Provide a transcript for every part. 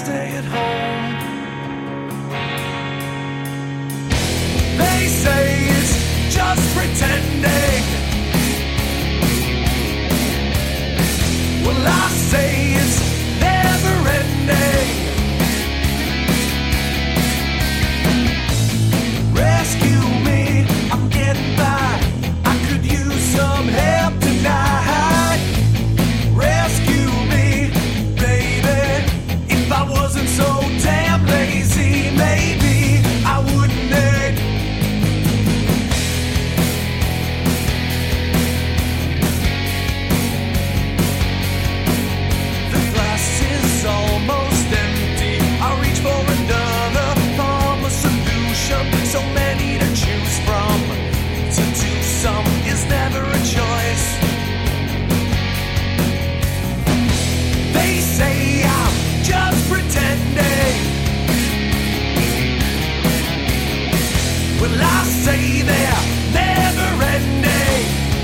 stay at home. They say it's just pretending. Well, I say it's never ending. Rescue me, I'm getting by. I could use some help tonight. Rescue me, baby. If I wasn't so damn lazy, maybe I wouldn't need. The glass is almost empty. I reach for another form of solution. So many to choose from. To do some is never a choice. They say I'm just pretending. Well, I say they're never ending.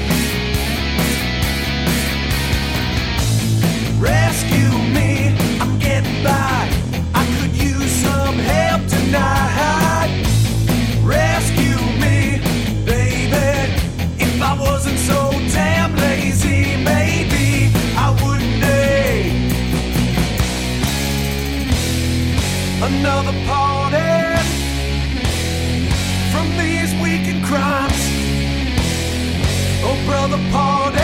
Rescue me, I'm getting by. I could use some help tonight. Rescue me, baby. If I wasn't so damn lazy, maybe I wouldn't need another party from these weekend crimes. Oh, brother, party.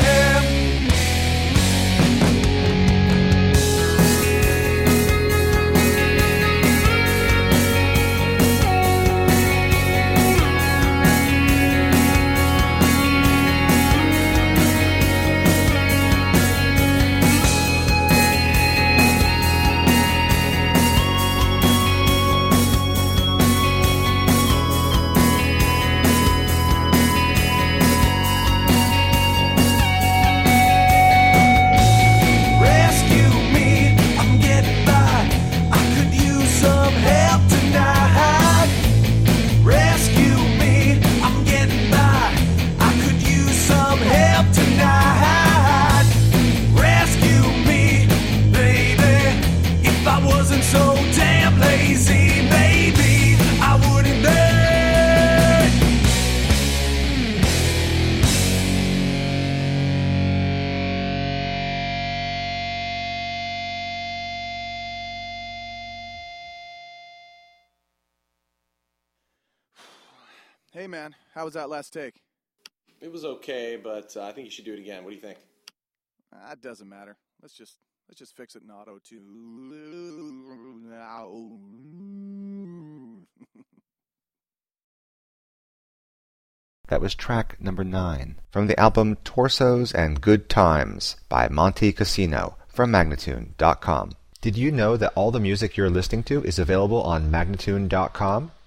Hey man, how was that last take? It was okay, but I think you should do it again. What do you think? That doesn't matter. Let's just fix it in auto tune. That was track number 9 from the album Torsos and Good Times by Monte Cassino from Magnatune.com. Did you know that all the music you're listening to is available on Magnatune.com?